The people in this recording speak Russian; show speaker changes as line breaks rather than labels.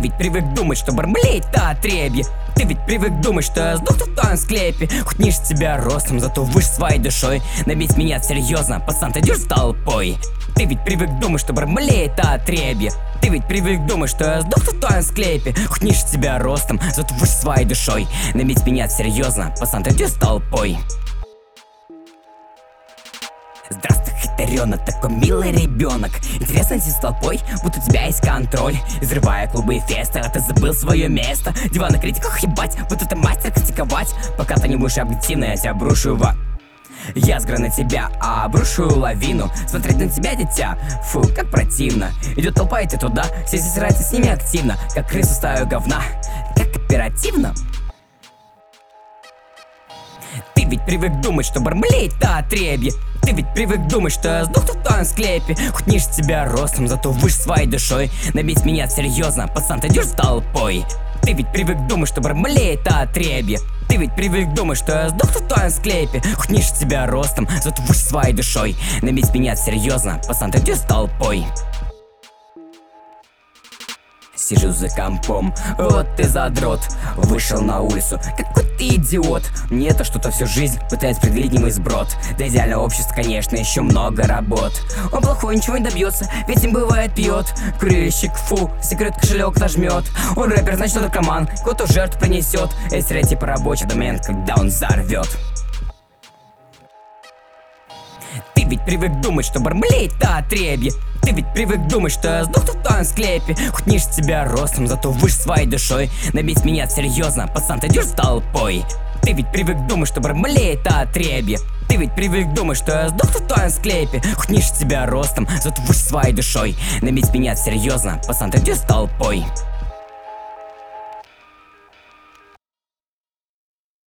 ведь привык думать, что бармалеет-то отребье. Ты ведь привык думать, что я сдохну в твоем склепе. Хоть ниже тебя ростом, зато выше своей душой. Набить меня серьезно, пацан, ты идешь с толпой. Ты ведь привык думать, что бармалеет-то отребье. Ты ведь привык думать, что я сдохну в твоем склепе. Хоть ниже тебя ростом, зато выше своей душой. Набить меня серьезно, пацан, ты идешь с толпой. Здравствуй, хитрёнок, такой милый ребенок. Интересно идти с толпой, будто у тебя есть контроль. Взрывая клубы и фесты, а ты забыл свое место. Диван на критиках ебать, будто ты мастер критиковать. Пока ты не будешь объективно, я тебя брошу Я сграю на тебя, а брошу лавину. Смотреть на тебя, дитя, фу, как противно. Идет толпа, и ты туда, все здесь сраться с ними активно. Как крысу стаю говна, как оперативно. Ты ведь привык думать, что бармалеет-то отребье. Ты ведь привык думать, что я сдохну в твоем склепе. Хоть ниже тебя ростом, зато выше своей душой. Набить меня серьезно, пацан, ты идешь с толпой. Ты ведь привык думать, что бармалеет-то отребье. Ты ведь привык думать, что я сдохну в твоем склепе. Хоть ниже тебя ростом, зато выше своей душой. Набить меня серьезно, пацан, ты идешь с толпой. Сижу за компом, вот ты задрот. Вышел на улицу, какой ты идиот. Мне это что-то всю жизнь пытается предъявить немой сброд. До идеального общества, конечно, еще много работ. Он плохой, ничего не добьется, ведь им бывает пьет. Курильщик, фу, секрет кошелек нажмет. Он рэпер, значит он наркоман, кого-то жертву принесет. Это стереотип рабочий до момента, когда он взорвет. Ты ведь привык думать, что бармалеет-то отребье. Ты ведь привык думать, что я сдохну в твоем склепе. Хоть ниже тебя ростом, зато выше своей душой. Набить меня серьезно, пацан, ты идешь с толпой. Ты ведь привык думать, что бармалеет-то отребье. Ты ведь привык думать, что я сдохну в твоем склепе. Хоть ниже тебя ростом, зато выше своей душой. Набить меня серьезно, пацан, ты идешь с толпой.